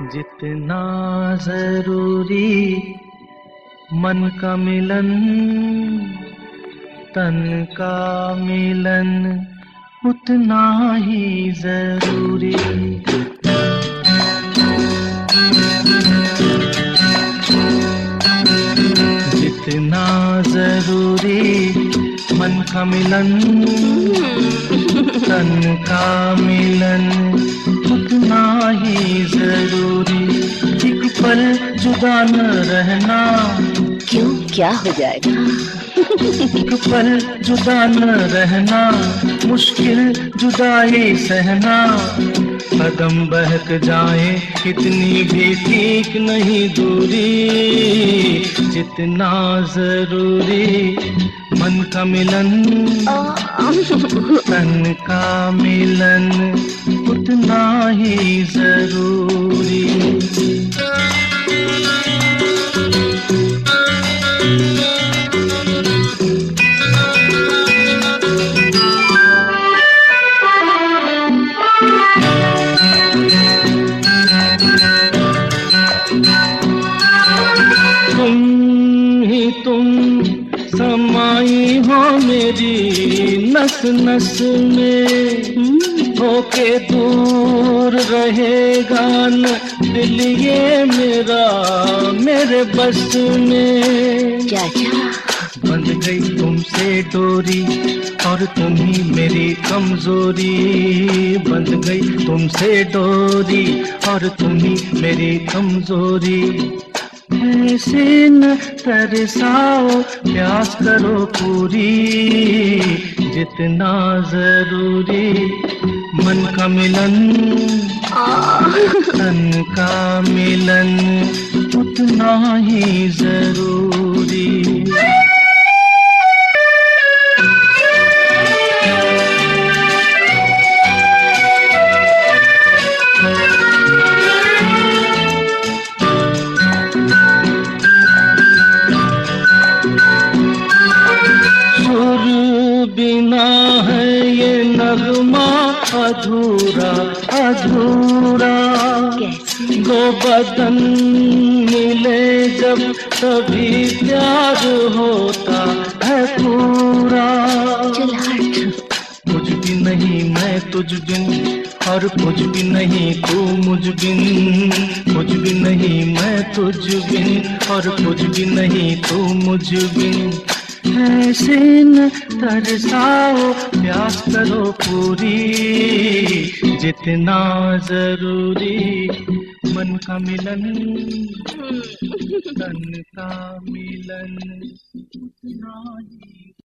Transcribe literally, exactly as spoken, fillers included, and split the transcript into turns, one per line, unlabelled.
जितना जरूरी मन का मिलन, तन का मिलन उतना ही जरूरी। जितना जरूरी मन का मिलन, तन का मिलन उतना ही जरूरी। एक पल जुदा न रहना,
क्यों, क्या हो जाएगा?
एक पल जुदा न रहना, मुश्किल जुदाई सहना। कदम बहक जाए कितनी भी ठीक नहीं दूरी। जितना जरूरी मन का मिलन, तन का मिलन उतना ही जरूरी। तुम ही तुम समाई हो मेरी नस नस में, होके दूर रहेगा न दिल ये मेरा मेरे बस में।
चाचा
बंध गई तुमसे डोरी और तुम ही मेरी कमजोरी। बंध गई तुमसे डोरी और तुम ही मेरी कमजोरी। ऐसे न तरसाओ, प्यास करो पूरी। जितना जरूरी मन का मिलन, तन का मिलन उतना ही जरूरी। बिना है ये नगमा अधूरा अधूरा। दो बदन मिले जब तभी प्यार होता है पूरा। कुछ भी नहीं मैं तुझ बिन और कुछ भी नहीं तू मुझ बिन। कुछ भी नहीं मैं तुझ बिन और कुछ भी नहीं तू मुझ बिन। ऐसे न तरसाओ, प्यास करो पूरी। जितना जरूरी मन का मिलन, तन का मिलन उतना ही